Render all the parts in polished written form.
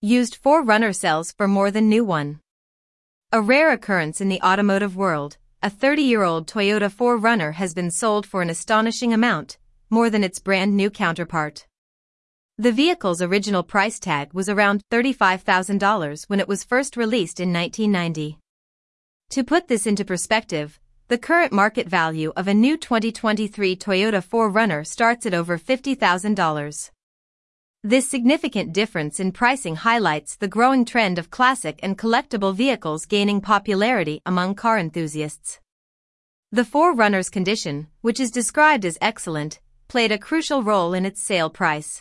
Used 4Runner sells for more than new one. A rare occurrence in the automotive world, a 30-year-old Toyota 4Runner has been sold for an astonishing amount, more than its brand new counterpart. The vehicle's original price tag was around $35,000 when it was first released in 1990. To put this into perspective, the current market value of a new 2023 Toyota 4Runner starts at over $50,000. This significant difference in pricing highlights the growing trend of classic and collectible vehicles gaining popularity among car enthusiasts. The 4Runner's condition, which is described as excellent, played a crucial role in its sale price.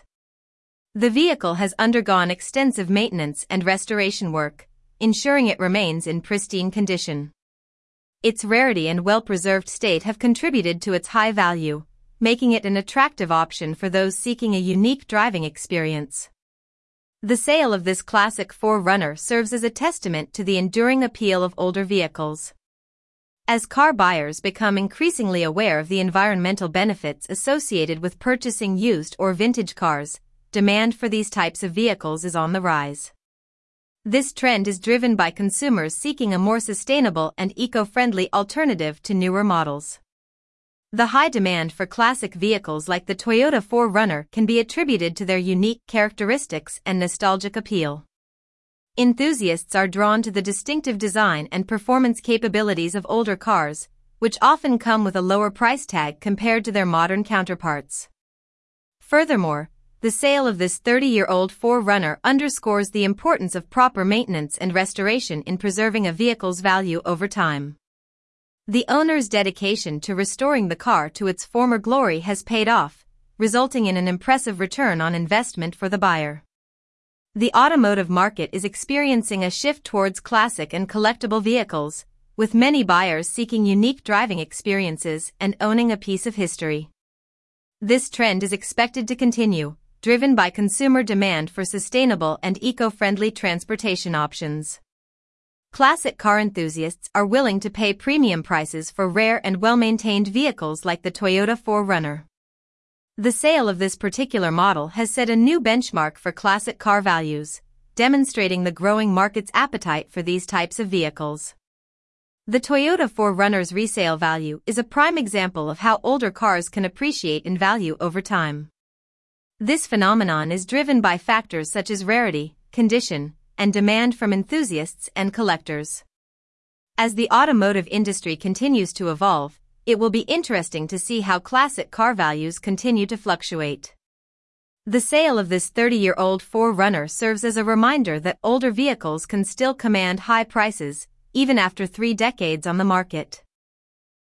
The vehicle has undergone extensive maintenance and restoration work, ensuring it remains in pristine condition. Its rarity and well-preserved state have contributed to its high value, making it an attractive option for those seeking a unique driving experience. The sale of this classic 4Runner serves as a testament to the enduring appeal of older vehicles. As car buyers become increasingly aware of the environmental benefits associated with purchasing used or vintage cars, demand for these types of vehicles is on the rise. This trend is driven by consumers seeking a more sustainable and eco-friendly alternative to newer models. The high demand for classic vehicles like the Toyota 4Runner can be attributed to their unique characteristics and nostalgic appeal. Enthusiasts are drawn to the distinctive design and performance capabilities of older cars, which often come with a lower price tag compared to their modern counterparts. Furthermore, the sale of this 30-year-old 4Runner underscores the importance of proper maintenance and restoration in preserving a vehicle's value over time. The owner's dedication to restoring the car to its former glory has paid off, resulting in an impressive return on investment for the buyer. The automotive market is experiencing a shift towards classic and collectible vehicles, with many buyers seeking unique driving experiences and owning a piece of history. This trend is expected to continue, driven by consumer demand for sustainable and eco-friendly transportation options. Classic car enthusiasts are willing to pay premium prices for rare and well-maintained vehicles like the Toyota 4Runner. The sale of this particular model has set a new benchmark for classic car values, demonstrating the growing market's appetite for these types of vehicles. The Toyota 4Runner's resale value is a prime example of how older cars can appreciate in value over time. This phenomenon is driven by factors such as rarity, condition, and demand from enthusiasts and collectors. As the automotive industry continues to evolve, it will be interesting to see how classic car values continue to fluctuate. The sale of this 30-year-old 4Runner serves as a reminder that older vehicles can still command high prices, even after 3 decades on the market.